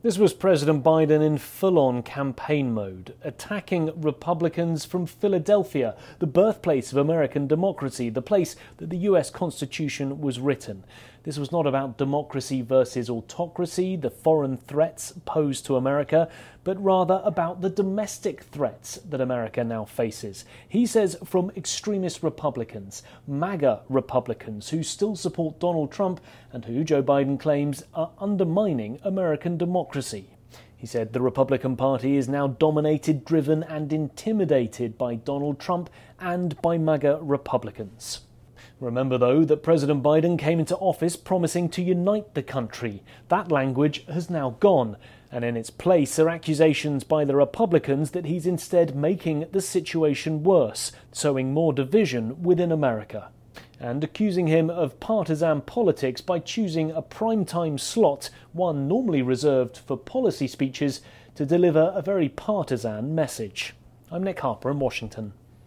This was President Biden in full-on campaign mode, attacking Republicans from Philadelphia, the birthplace of American democracy, the place that the US Constitution was written. This was not about democracy versus autocracy, the foreign threats posed to America, but rather about the domestic threats that America now faces. He says from extremist Republicans, MAGA Republicans, who still support Donald Trump and who Joe Biden claims are undermining American democracy. He said the Republican Party is now dominated, driven and intimidated by Donald Trump and by MAGA Republicans. Remember, though, that President Biden came into office promising to unite the country. That language has now gone, and in its place are accusations by the Republicans that he's instead making the situation worse, sowing more division within America, and accusing him of partisan politics by choosing a primetime slot, one normally reserved for policy speeches, to deliver a very partisan message. I'm Nick Harper in Washington.